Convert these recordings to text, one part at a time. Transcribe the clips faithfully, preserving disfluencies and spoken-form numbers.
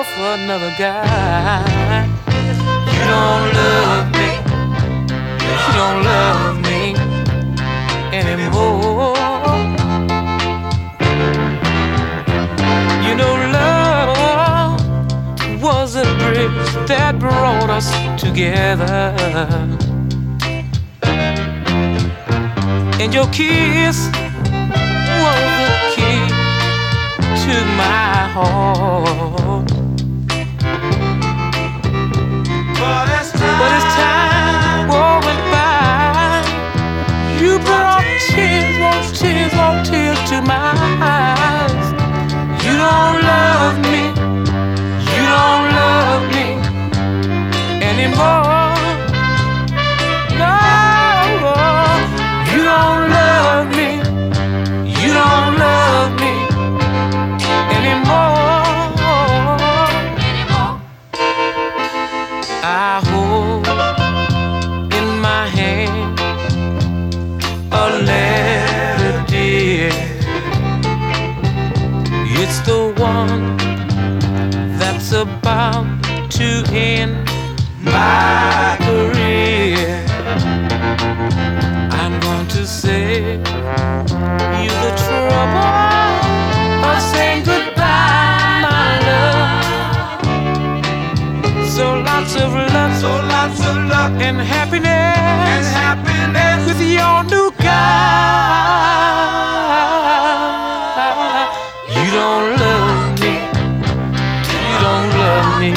another guy. You don't love me. You don't love me anymore. You know, love was a bridge that brought us together, and your kiss was the key to my heart. But as time, but as time went by, you brought tears, more tears, more tears to my eyes. You don't love me, you don't love me anymore. No, you don't love me, you don't love me anymore. I hold in my hand a letter, dear. It's the one that's about to end my career. I'm going to save you the trouble of saying goodbye, my love. So lots of luck, so lots of luck and happiness, and happiness with your new guy. You don't love me, you don't love me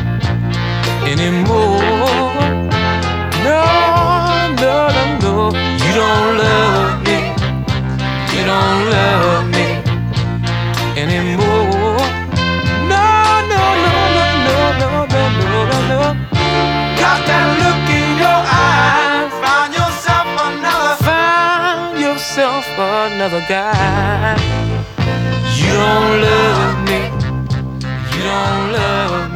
anymore. No, no, no, no. You don't love me, you don't love me anymore. No, no, no, no, no, no, no, no, no, no. Got that look in your eyes. Found yourself another. Found yourself another guy. You don't love me, you don't love me